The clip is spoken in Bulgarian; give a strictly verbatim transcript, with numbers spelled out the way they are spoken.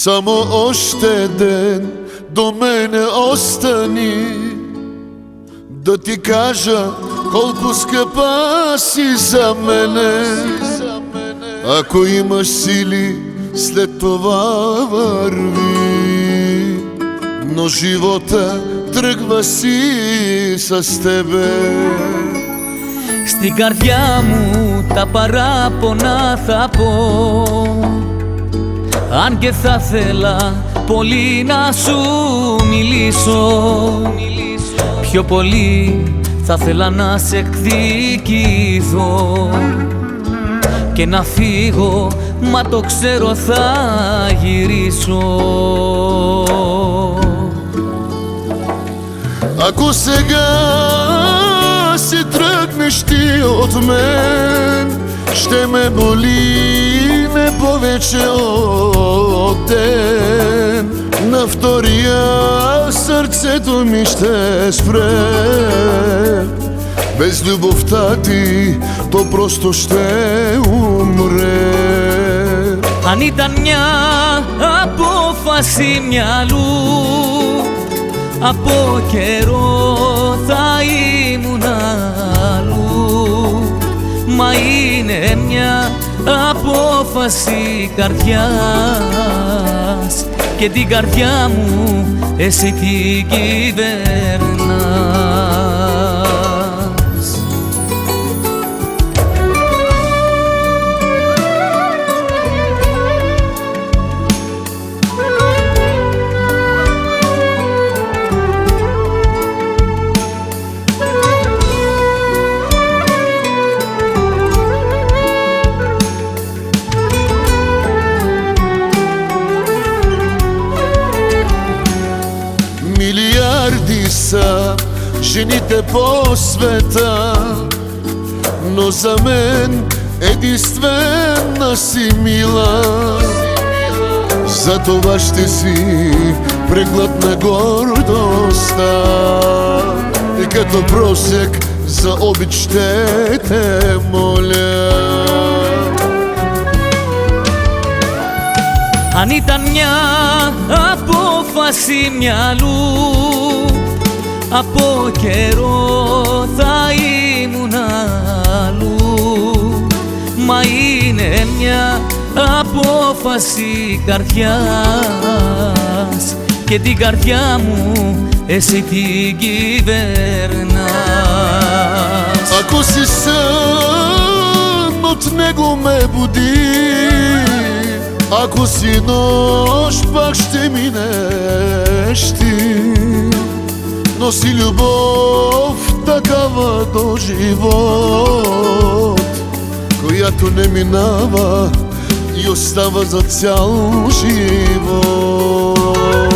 Само още ден до мене остани, да ти кажа колко скъпа си за мене. Ако имаш сили, след това върви, но живота тръгва си с тебе. Στην καρδιά μου τα παράπονα θα πω, αν και θα θέλα πολύ να σου μιλήσω. Πιο πολύ θα θέλα να σε εκδικηθώ και να φύγω, μα το ξέρω θα γυρίσω. Ако сега си тръгнеш ти от мен, ще ме боли не повече от ден. На втория сърцето ми ще спре. Без любовта ти то просто ще умре. Αν ήταν μια απόφαση μυαλού, από καιρό θα ήμουν αλλού. Μα είναι μια απόφαση καρδιάς και την καρδιά μου εσύ την κυβερνάς. Милиарди са жените по света, но за мен единствена си мила. Затова ще си преглътна гордостта и като просек за обич ще те моля. Αν ήταν μια απόφαση μυαλού, από καιρό θα ήμουν αλλού. Μα είναι μια απόφαση καρδιάς και την καρδιά μου εσύ την κυβερνάς. Ако си сън от него ме буди, ако си нощ, пак ще минеш ти. Носи любов такава до живот, която не минава и остава за цял живот.